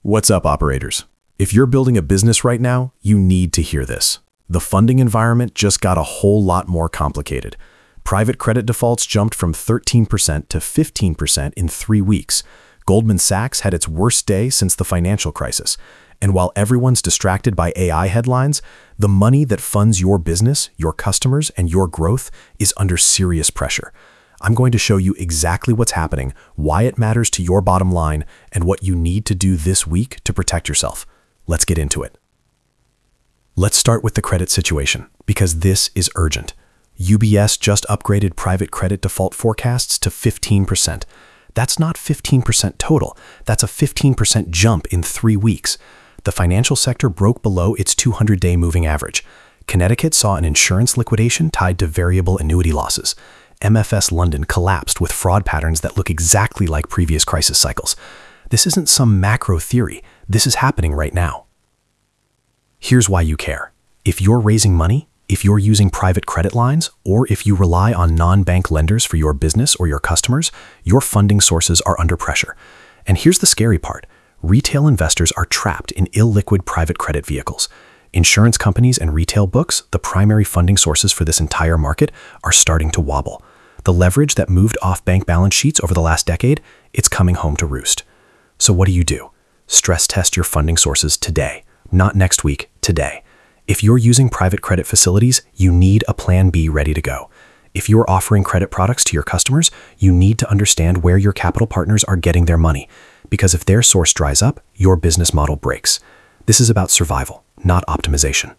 What's up, operators? If you're building a business right now, you need to hear this. The funding environment just got a whole lot more complicated. Private credit defaults jumped from 13% to 15% in 3 weeks. Goldman Sachs had its worst day since the financial crisis. And while everyone's distracted by AI headlines, the money that funds your business, your customers, and your growth is under serious pressure. I'm going to show you exactly what's happening, why it matters to your bottom line, and what you need to do this week to protect yourself. Let's get into it. Let's start with the credit situation, because this is urgent. UBS just upgraded private credit default forecasts to 15%. That's not 15% total. That's a 15% jump in 3 weeks. The financial sector broke below its 200-day moving average. Connecticut saw an insurance liquidation tied to variable annuity losses. MFS London collapsed with fraud patterns that look exactly like previous crisis cycles. This isn't some macro theory. This is happening right now. Here's why you care. If you're raising money, if you're using private credit lines, or if you rely on non-bank lenders for your business or your customers, your funding sources are under pressure. And here's the scary part. Retail investors are trapped in illiquid private credit vehicles. Insurance companies and retail books, the primary funding sources for this entire market, are starting to wobble. The leverage that moved off bank balance sheets over the last decade, it's coming home to roost. So what do? Stress test your funding sources today, not next week, today. If you're using private credit facilities, you need a plan B ready to go. If you're offering credit products to your customers, you need to understand where your capital partners are getting their money, because if their source dries up, your business model breaks. This is about survival, not optimization.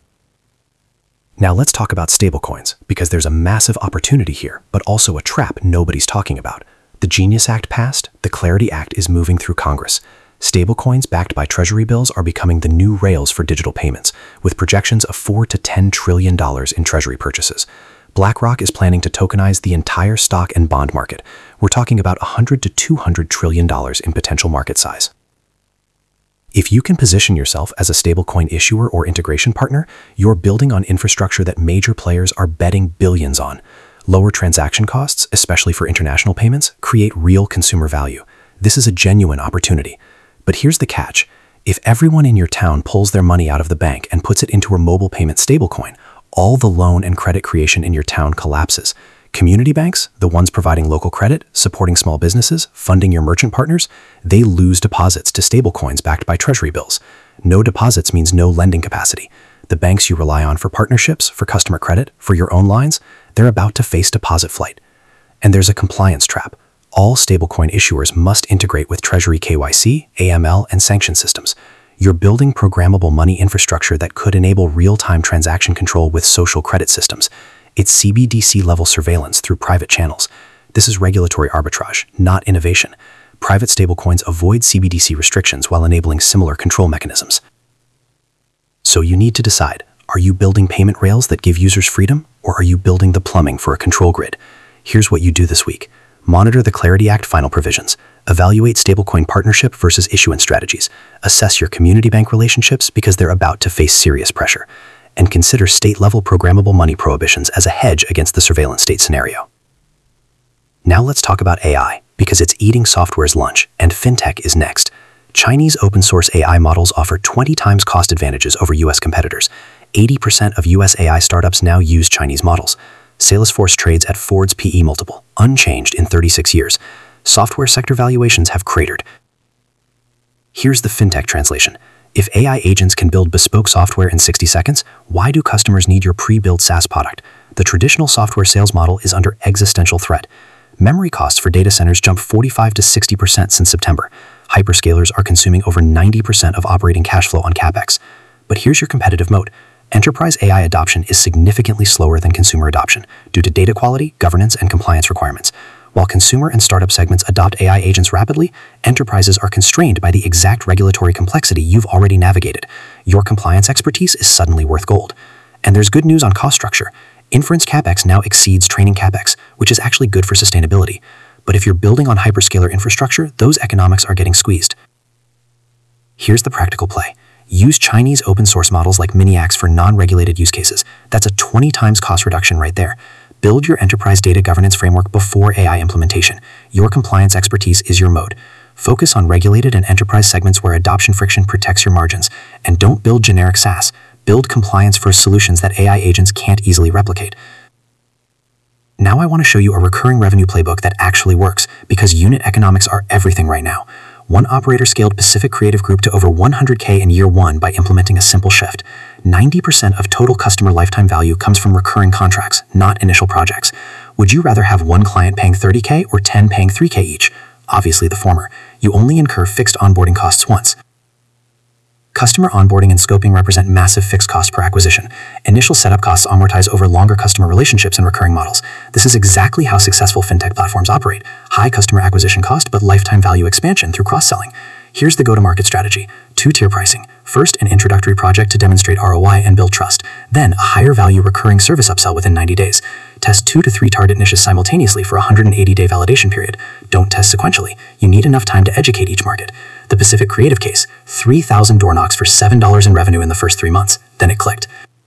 Now let's talk about stablecoins, because there's a massive opportunity here, but also a trap nobody's talking about. The Genius Act passed, the Clarity Act is moving through Congress. Stablecoins backed by treasury bills are becoming the new rails for digital payments, with projections of $4 to $10 trillion in treasury purchases. BlackRock is planning to tokenize the entire stock and bond market. We're talking about $100 to $200 trillion in potential market size. If you can position yourself as a stablecoin issuer or integration partner, you're building on infrastructure that major players are betting billions on. Lower transaction costs, especially for international payments, create real consumer value. This is a genuine opportunity. But here's the catch. If everyone in your town pulls their money out of the bank and puts it into a mobile payment stablecoin, all the loan and credit creation in your town collapses. Community banks, the ones providing local credit, supporting small businesses, funding your merchant partners, they lose deposits to stablecoins backed by treasury bills. No deposits means no lending capacity. The banks you rely on for partnerships, for customer credit, for your own lines, they're about to face deposit flight. And there's a compliance trap. All stablecoin issuers must integrate with Treasury KYC, AML, and sanction systems. You're building programmable money infrastructure that could enable real-time transaction control with social credit systems. It's CBDC-level surveillance through private channels. This is regulatory arbitrage, not innovation. Private stablecoins avoid CBDC restrictions while enabling similar control mechanisms. So you need to decide, are you building payment rails that give users freedom, or are you building the plumbing for a control grid? Here's what you do this week. Monitor the Clarity Act final provisions. Evaluate stablecoin partnership versus issuance strategies. Assess your community bank relationships because they're about to face serious pressure. And consider state-level programmable money prohibitions as a hedge against the surveillance state scenario. Now let's talk about AI, because it's eating software's lunch, and fintech is next. Chinese open-source AI models offer 20 times cost advantages over US competitors. 80% of US AI startups now use Chinese models. Salesforce trades at Ford's PE multiple, unchanged in 36 years. Software sector valuations have cratered. Here's the fintech translation. If AI agents can build bespoke software in 60 seconds, why do customers need your pre-built SaaS product? The traditional software sales model is under existential threat. Memory costs for data centers jumped 45 to 60% since September. Hyperscalers are consuming over 90% of operating cash flow on CapEx. But here's your competitive moat. Enterprise AI adoption is significantly slower than consumer adoption due to data quality, governance, and compliance requirements. While consumer and startup segments adopt AI agents rapidly, enterprises are constrained by the exact regulatory complexity you've already navigated. Your compliance expertise is suddenly worth gold. And there's good news on cost structure. Inference CapEx now exceeds training CapEx, which is actually good for sustainability. But if you're building on hyperscaler infrastructure, those economics are getting squeezed. Here's the practical play. Use Chinese open source models like Miniax for non-regulated use cases. That's a 20 times cost reduction right there. Build your enterprise data governance framework before AI implementation. Your compliance expertise is your mode. Focus on regulated and enterprise segments where adoption friction protects your margins. And don't build generic SaaS. Build compliance-first solutions that AI agents can't easily replicate. Now I want to show you a recurring revenue playbook that actually works, because unit economics are everything right now. One operator scaled Pacific Creative Group to over $100K in year one by implementing a simple shift. 90% of total customer lifetime value comes from recurring contracts, not initial projects. Would you rather have one client paying $30K or 10 paying $3K each? Obviously the former. You only incur fixed onboarding costs once. Customer onboarding and scoping represent massive fixed costs per acquisition. Initial setup costs amortize over longer customer relationships and recurring models. This is exactly how successful fintech platforms operate. High customer acquisition cost, but lifetime value expansion through cross-selling. Here's the go-to-market strategy. 2-tier pricing. First, an introductory project to demonstrate ROI and build trust. Then, a higher value recurring service upsell within 90 days. Test 2 to 3 target niches simultaneously for a 180-day validation period. Don't test sequentially. You need enough time to educate each market. The Pacific Creative case, 3,000 door knocks for $7 in revenue in the first 3 months. Then it clicked.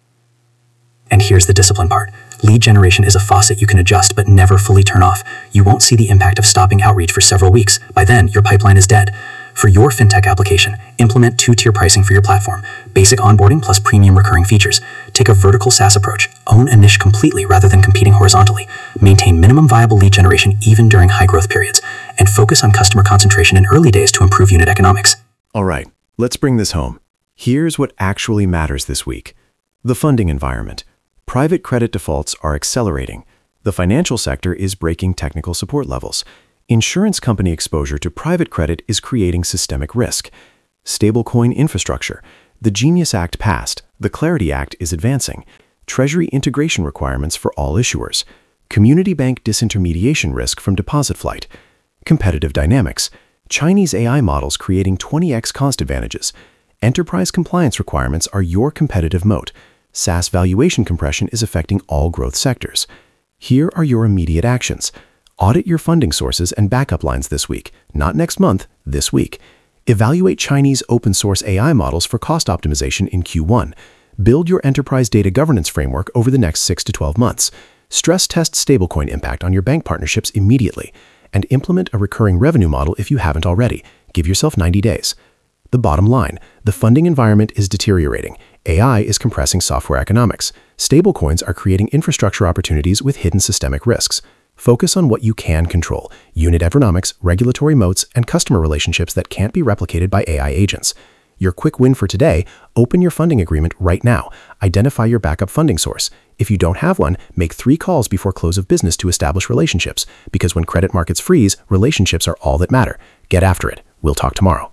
And here's the discipline part. Lead generation is a faucet you can adjust but never fully turn off. You won't see the impact of stopping outreach for several weeks. By then, your pipeline is dead. For your fintech application, implement 2-tier pricing for your platform. Basic onboarding plus premium recurring features. Take a vertical SaaS approach. Own a niche completely rather than competing horizontally. Maintain minimum viable lead generation even during high growth periods. And focus on customer concentration in early days to improve unit economics. All right, let's bring this home. Here's what actually matters this week. The funding environment. Private credit defaults are accelerating. The financial sector is breaking technical support levels. Insurance company exposure to private credit is creating systemic risk. Stablecoin infrastructure. The Genius Act passed. The Clarity Act is advancing. Treasury integration requirements for all issuers. Community bank disintermediation risk from deposit flight. Competitive dynamics. Chinese AI models creating 20x cost advantages. Enterprise compliance requirements are your competitive moat. SaaS valuation compression is affecting all growth sectors. Here are your immediate actions. Audit your funding sources and backup lines this week, not next month, this week. Evaluate Chinese open-source AI models for cost optimization in Q1. Build your enterprise data governance framework over the next 6 to 12 months. Stress test stablecoin impact on your bank partnerships immediately. And implement a recurring revenue model if you haven't already. Give yourself 90 days. The bottom line, the funding environment is deteriorating. AI is compressing software economics. Stablecoins are creating infrastructure opportunities with hidden systemic risks. Focus on what you can control: unit economics, regulatory moats, and customer relationships that can't be replicated by AI agents. Your quick win for today: open your funding agreement right now. Identify your backup funding source. If you don't have one, make 3 calls before close of business to establish relationships, because when credit markets freeze, relationships are all that matter. Get after it. We'll talk tomorrow.